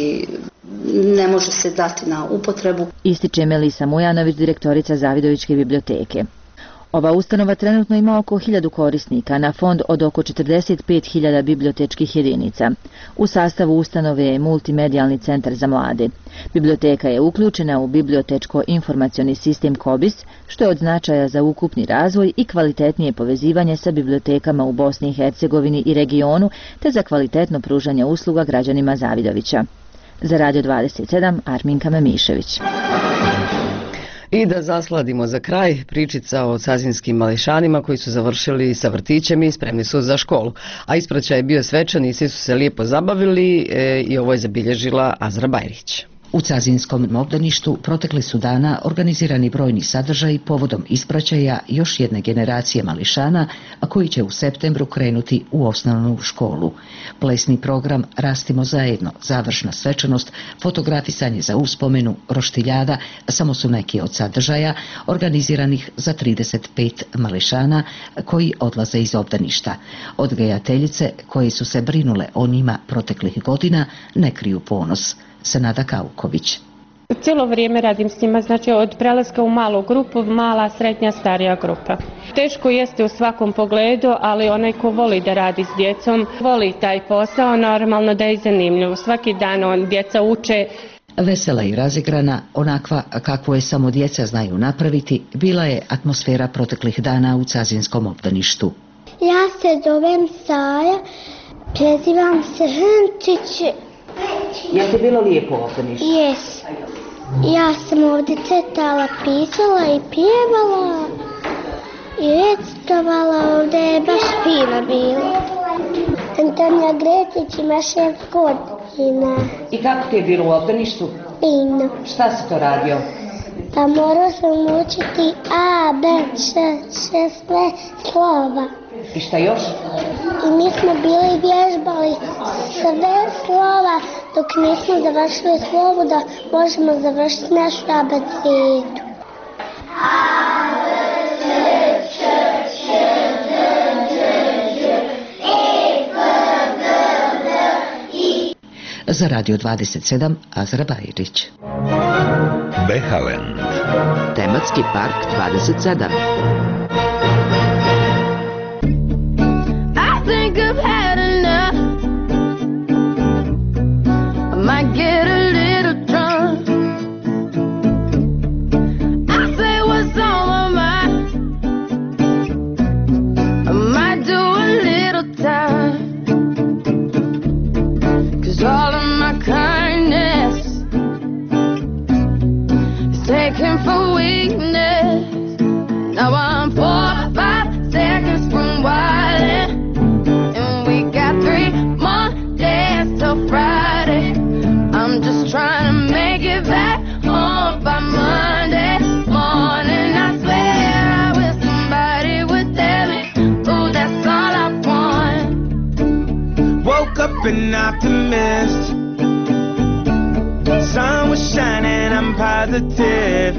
ne može se dati na upotrebu. Ističe Melisa Mujanović, direktorica Zavidovićke biblioteke. Ova ustanova trenutno ima oko 1000 korisnika na fond od oko 45.000 bibliotečkih jedinica. U sastavu ustanove je multimedijalni centar za mlade. Biblioteka je uključena u bibliotečko-informacioni sistem KOBIS, što je od značaja za ukupni razvoj i kvalitetnije povezivanje sa bibliotekama u Bosni i Hercegovini i regionu, te za kvalitetno pružanje usluga građanima Zavidovića. Za Radio 27, Arminka Memišević. I da zasladimo za kraj, pričica o cazinskim mališanima koji su završili sa vrtićem i spremni su za školu. A ispraćaj je bio svečan i svi su se lijepo zabavili i ovo je zabilježila Azra Bajrić. U Cazinskom obdaništu protekli su dana organizirani brojni sadržaji povodom ispraćaja još jedne generacije mališana, a koji će u septembru krenuti u osnovnu školu. Plesni program Rastimo zajedno, završna svečanost, fotografisanje za uspomenu, roštiljada samo su neki od sadržaja organiziranih za 35 mališana koji odlaze iz obdaništa. Odgajateljice koje su se brinule o njima proteklih godina ne kriju ponos. Senada Kauković. Cijelo vrijeme radim s njima, od prelaska u malu grupu, mala, srednja, starija grupa. Teško jeste u svakom pogledu, ali onaj ko voli da radi s djecom, voli taj posao, normalno da je zanimljivo. Svaki dan djeca uče. Vesela i razigrana, onakva kakvu je samo djeca znaju napraviti, bila je atmosfera proteklih dana u Cazinskom obdaništu. Ja se zovem Saja, prezivam se Hrnčić. Je ti bilo lijepo obdanište? Jes. Ja sam ovdje crtala, pisala i pjevala i recitovala, ovdje je baš fino bilo. Antonija Gretić ima 6 godina. I kako ti je bilo u obdaništu? Fino. Šta si to radio? Pa morao sam učiti A, B, sve slova. I šta još? I mi smo bili vježbali sve slova dok nismo završili slovo da možemo završiti našu abecedu. Za Radio 27, Azra Bajrić. Behalen. Tematski park 27. I've had enough. I might get a little drunk. woke up an optimist. Sun was shining, I'm positive.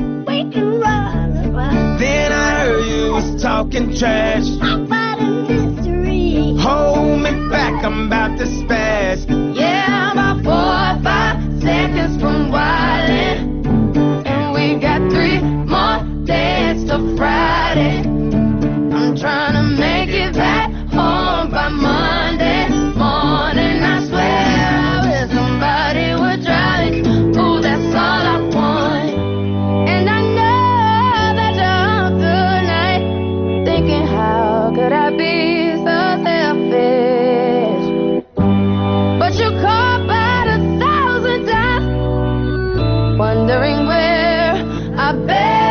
Then I heard you was talking trash. Hold me back, I'm about to spaz. Yeah, I'm about 4 or 5 seconds from wildin', and we got 3 more days till Friday. I'm trying to make it back home by Monday morning. I swear I wish somebody would drive it. Ooh, that's all I want. And I know that you're up tonight, thinking how could I be so selfish? But you caught about 1,000 times, wondering where I've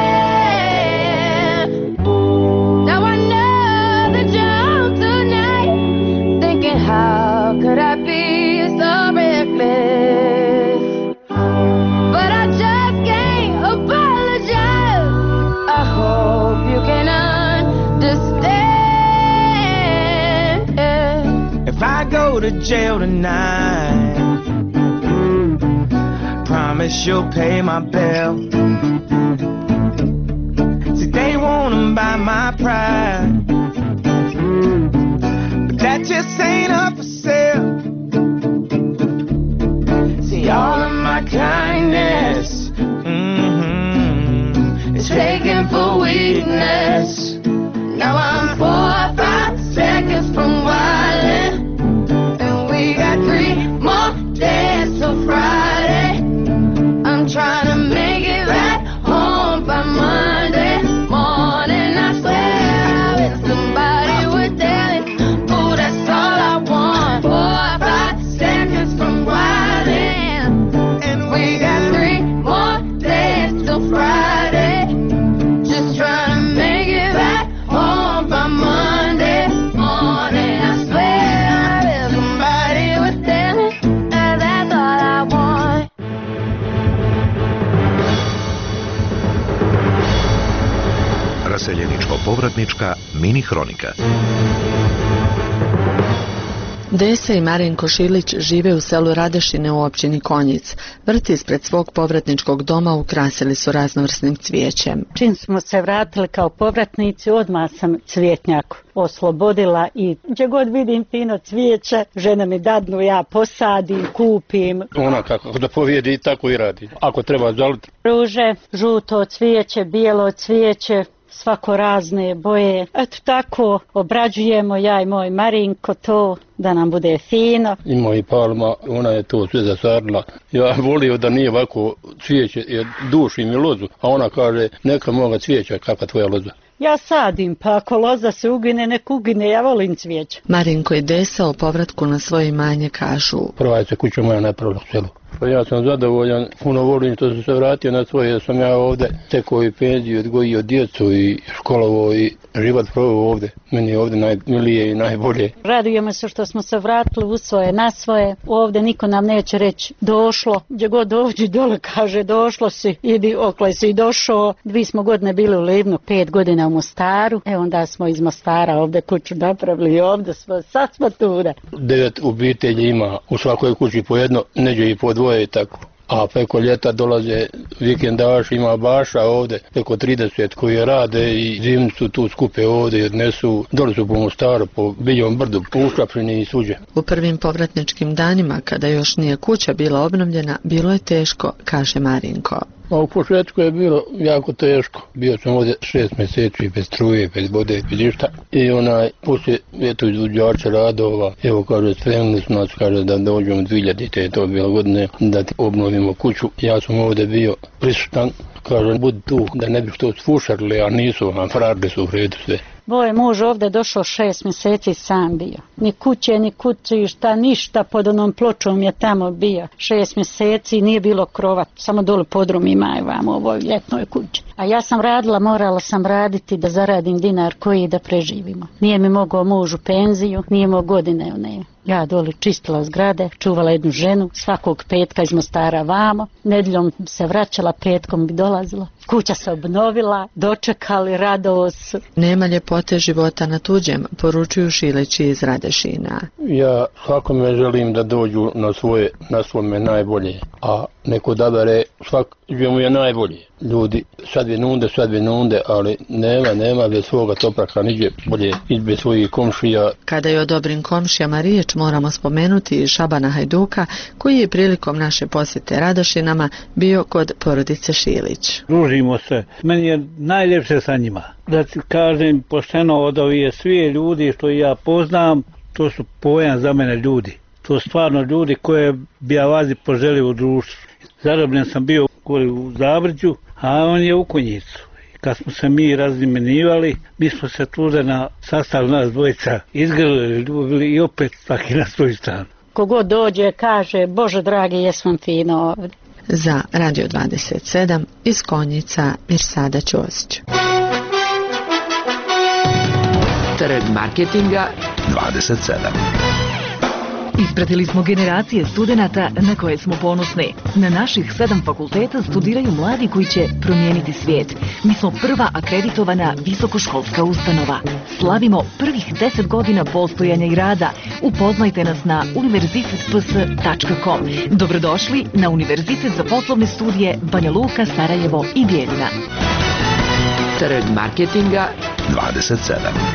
been. Now I know that you're up tonight, thinking how could I be so reckless? But I just can't apologize. I hope you can understand. If I go to jail tonight, promise you'll pay my bill. See, they wanna buy my pride, but that just ain't up for sale. See, all of my kindness is taken for weakness. Now I'm 4 or 5 seconds from wildin', and we got 3 more days till Friday. I'm trying to make it back home by Monday morning. I swear I wish somebody would tell it. Ooh, that's all I want. 4 or 5 seconds from wildin', and we got 3 more days till Friday. Just trying to make it back home by Monday morning. I swear I wish somebody would tell it. That's all I want. Raseljeničko-povratnička mini hronika. Desa i Marinko Šilić žive u selu Radešine u općini Konjic. Vrt ispred svog povratničkog doma ukrasili su raznovrsnim cvijećem. Čim smo se vratili kao povratnici, odmah sam cvjetnjak oslobodila i gdje god vidim fino cvijeće, žene mi dadnu, ja posadim, kupim. Ona kako da povijedi, tako i radi. Ako treba zaliti. Ruže, žuto cvijeće, bijelo cvijeće, svako razne boje. Eto tako obrađujemo ja i moj Marinko to da nam bude fino. Ima i palma, ona je to sve zasarila. Ja volio da nije ovako cvijeće, jer duši mi lozu, a ona kaže neka moga cvijeća, kakva tvoja loza. Ja sadim, pa ako loza se ugine, nek ugine, ja volim cvijeće. Marinko i Desa o povratku na svoje imanje kažu: prva je se kuća moja napravila u selu. Pa ja sam zadovoljan, puno volim što sam se vratio na svoje, jer sam ja ovdje tekao i penziju, odgojio djecu i školovao i život provao ovdje. Meni je ovdje najmilije i najbolje. Radujemo se što smo se vratili u svoje, na svoje. Ovdje niko nam neće reći došlo. Gdje god dođi dole kaže došlo si, idi okle si i došao. 2 godine bili u Livnu, 5 godina u Mostaru. Onda smo iz Mostara ovdje kuću napravili i ovdje smo, sad smo tu. 9 obitelji ima u svakoj kući po jedno, neđe i po 2 i tako. A preko ljeta dolaze vikendaši, ima baša ovdje, preko 30 koji rade i zimni su tu skupe ovdje jer nesu, dole su po Mostaru, po Biljom brdu, po Ušapšini i suđe. U prvim povratničkim danima, kada još nije kuća bila obnovljena, bilo je teško, kaže Marinko. A u početku je bilo jako teško. Bio sam ovdje 6 mjeseci bez struje, bez vode, bez ništa. I poslije izvođača radova, evo kaže, spremili smo nas, kaže da dođemo 2000, to je bilo godine, da obnovimo kuću. Ja sam ovdje bio prisutan, kaže, budi tu, da ne bi što sfušarili, a nisu, a frarli su u redu sve. Moj muž ovdje došao 6 mjeseci sam bio. Ni kuće, ni kućišta, ništa pod onom pločom je tamo bio. 6 mjeseci nije bilo krova, samo dole podrum imaju vam u ovoj ljetnoj kući. A ja sam radila, morala sam raditi da zaradim dinar koji da preživimo. Nije mi mogao muž u penziju, nije imao godine u neju. Ja dole čistila zgrade, čuvala jednu ženu, svakog petka iz Mostara vamo. Nedjeljom se vraćala, petkom bi dolazila. prolazilo. Kuća se obnovila, dočekali, radost. Nema ljepote života na tuđem, poručuju Šilići iz Radešina. Ja svakome želim da dođu na svome najbolje, a neko odabere svak gdje mu je najbolje. Ljudi sad bi nunde, ali nema bez svoga topraka niđe bolje i bez svojih komšija. Kada je o dobrim komšijama riječ, moramo spomenuti i Šabana Hajduka, koji je prilikom naše posjete Radošinama bio kod porodice Šilić. Družimo se, meni je najljepše sa njima. Da ti kažem pošteno, od ovih svi ljudi što ja poznam, to su pojam za mene ljudi. To su stvarno ljudi koje bi ja vazi poželio u društvu. Zarobljen sam bio u Zavrđu, a on je u Konjicu. Kad smo se mi razmenivali, mi smo se tude na sastav nas dvojica izgrlili, ljubili i opet svaki na svoju stranu. Kogod dođe kaže, Bože dragi, jesmo fino ovdje. Za Radio 27 iz Konjica Mirsada Ćosić. Trg marketinga 27. Ispratili smo generacije studenata na koje smo ponosni. Na naših 7 fakulteta studiraju mladi koji će promijeniti svijet. Mi smo prva akreditovana visokoškolska ustanova. Slavimo prvih 10 godina postojanja i rada. Upoznajte nas na univerzitetps.com. Dobrodošli na Univerzitet za poslovne studije Banja Luka, Sarajevo i Bijeljina. Trg marketinga 27.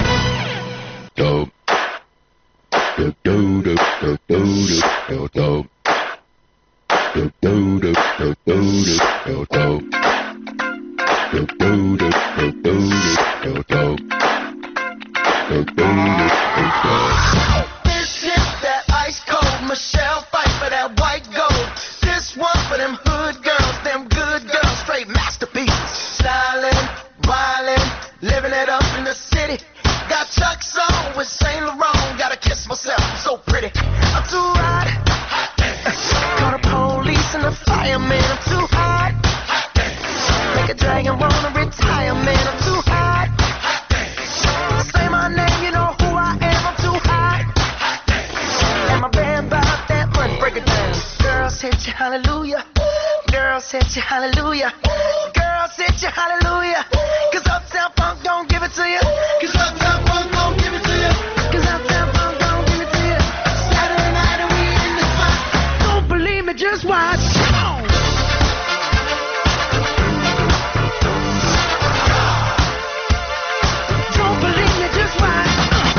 This is that ice cold Michelle fight for that white gold. This one for them hood girls, them good girls, straight masterpieces. Stylin', wildin', living it up in the city. Got Chuck's on with Saint Laurent. Gotta kiss myself, I'm so pretty. I'm too hot. Call the police and the fireman. I'm too hot. Make a dragon wanna retire, man. I'm too hot. Say my name, you know who I am. I'm too hot. And my band bought that money. Break it down. Girls hit you, hallelujah. Girls hit you, hallelujah. Girls hit you, hallelujah. Cause Uptown Funk don't give it to you. Cause Uptown Funk don't give it to you. Cause Uptown Funk don't give it to you. Saturday night and we in the spot. Don't believe me, just watch. Don't believe me, just watch.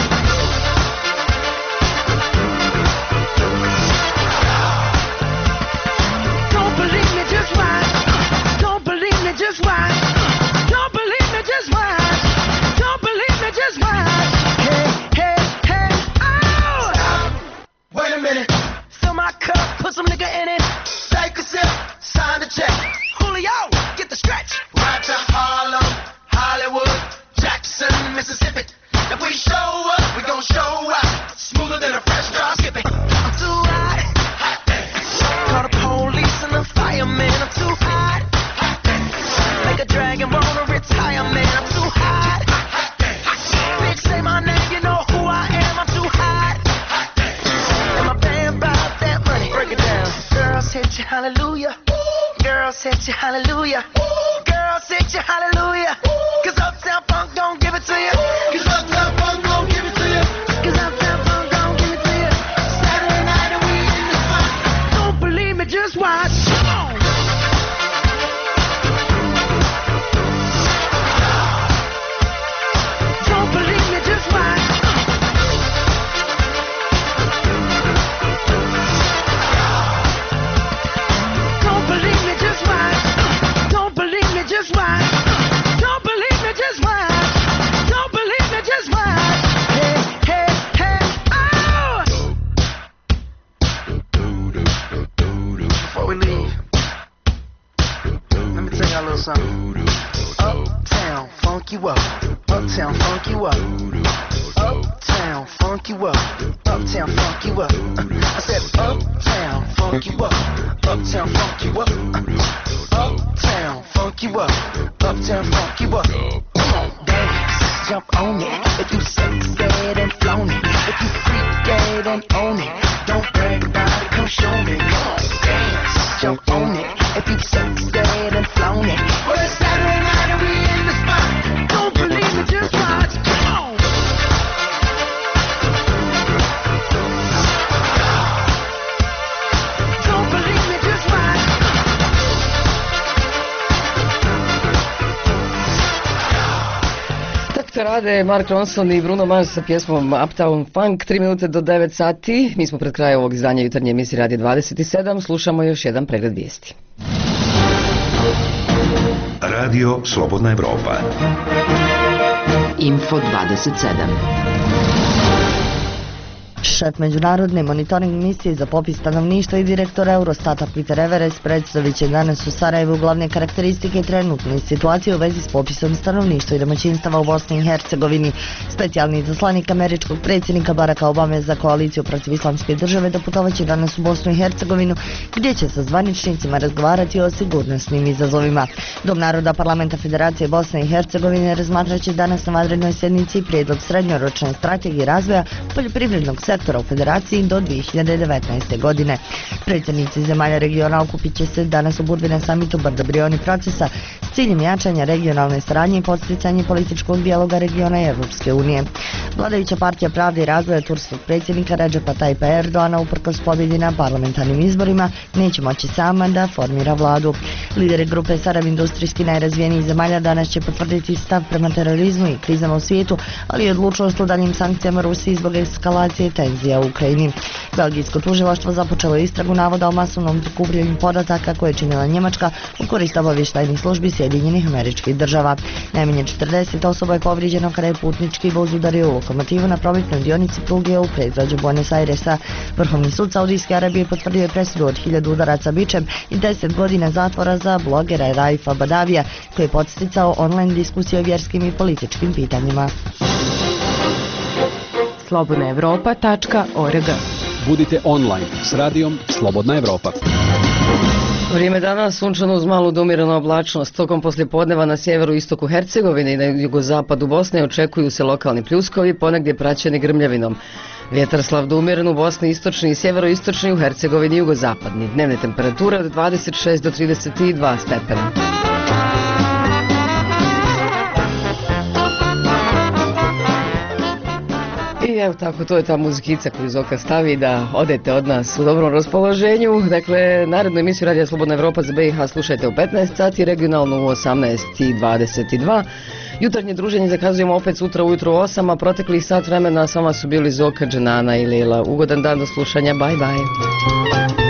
Don't believe me, just watch. Don't believe me, just watch. Don't believe me, just watch. Don't believe me, just watch. Hey, hey, hey, oh! Stop. Wait a minute. Fill my cup, put some nigga in it. Take a sip, sign the check. Julio, get the stretch. Right to Harlem, Hollywood, Jackson, Mississippi. If we show up, we gon' show out. Smoother than a fresh drop skipping. I'm too hot. Call the police and the fireman. I'm too hot. Make a dragon wanna retire, man. I'm too hot. Bitch, say my name, you know who I am. I'm too hot. And my band bought that money. Break it down. Girls hit you, hallelujah. Girls hit you, hallelujah. Girls hit you, hallelujah. Cause Uptown Funk don't give it to you. Cause Uptown Funk don't give it to you. Cause Uptown Funk don't give it to you. Saturday night and we in the spot. Don't believe me, just watch. Come on. Don't believe me, just watch. Don't believe me, just watch. Don't believe me, just watch. Don't believe me, just watch. Don't believe me, just watch. Hey, hey, hey, oh! Before we leave, let me tell y'all a little something. Uptown, funk you up. Uptown, funk you up. Uptown, funk you up. Uptown, funk you up. I said uptown, funk you up. Uptown, funk you up. Uptown, funk you up. Uptown, funk you up. Come on, dance, jump on it. If you sexed and flown it. If you freaked and own it. Don't brag about it, come show me. Come on, dance, jump on it. If you sexed and flown it. Dakle, rade Mark Ronson i Bruno Mars sa pjesmom Uptown Funk, 3 minute do 9 sati. Mi smo pred krajem ovog izdanja jutarnje emisije Radio 27. Slušamo još jedan pregled vijesti. Radio Slobodna Evropa. Info 27. Šef međunarodne monitoring misije za popis stanovništva i direktor Eurostata Peter Everest predstavit će danas u Sarajevu glavne karakteristike trenutne situacije u vezi s popisom stanovništva i domaćinstava u Bosni i Hercegovini. Specijalni izaslanik američkog predsjednika Baracka Obame za koaliciju protiv islamske države doputovaće danas u Bosnu i Hercegovinu, gdje će sa zvaničnicima razgovarati o sigurnosnim izazovima. Dom naroda Parlamenta Federacije Bosne i Hercegovine razmatrat će danas na vanrednoj sjednici prijedlog srednjoročne strategije razvoja poljoprivrednog sektora u Federaciji do 2019. godine. Predsjednici zemalja regiona okupit će se danas u Budvi na samitu Brdo-Brioni procesa s ciljem jačanja regionalne saradnje i podsticanje političkog dijaloga regiona i Evropske unije. Vladajuća partija Pravde i razvoja turskog predsjednika Recepa Tayyipa Erdoğana uprkos pobjedi na parlamentarnim izborima neće moći sama da formira vladu. Lideri grupe Sarajevo industrijski najrazvijenijih zemalja danas će potvrditi stav prema terorizmu i krizama u svijetu, ali i odlučnost u daljim sankcijama Rusiji zbog eskalacije tenzija u Ukrajini. Belgijsko tužilaštvo započelo istragu navoda o masovnom prikupljanju podataka koje je činila Njemačka u korist obavještajnih službi Sjedinjenih Američkih Država. Najmanje 40 osoba je povrijeđeno kada je putnički voz udario u lokomotivu na prometnoj dionici pruge u predgrađu Buenos Airesa. Vrhovni sud Saudijske Arabije potvrdio je presudu od 1000 udaraca bičem i 10 godina zatvora za blogera Raifa Badavija, koji je podsticao online diskusije o vjerskim i političkim pitanjima. slobodnaevropa.org. Budite online s radijom Slobodna Evropa. Vrijeme danas sunčano uz malu do umjerenu oblačnost. Tokom poslijepodneva na sjeveru i istoku Hercegovine i na jugozapadu Bosne očekuju se lokalni pljuskovi, ponegdje praćeni grmljavinom. Vjetar slab do umjeren u Bosni, istočni i sjeveroistočni, u Hercegovini i jugozapadni. Dnevne temperature od 26 do 32 stepena. I evo tako, to je ta muzikica koju Zoka stavi da odete od nas u dobrom raspoloženju. Dakle, narednu emisiju Radija Slobodna Evropa za BiH slušajte u 15 sati, regionalno u 18:22. Jutarnje druženje zakazujemo opet sutra ujutro u 8, a proteklih sat vremena s vama su bili Zoka, Dženana i Lila. Ugodan dan do slušanja, bye bye.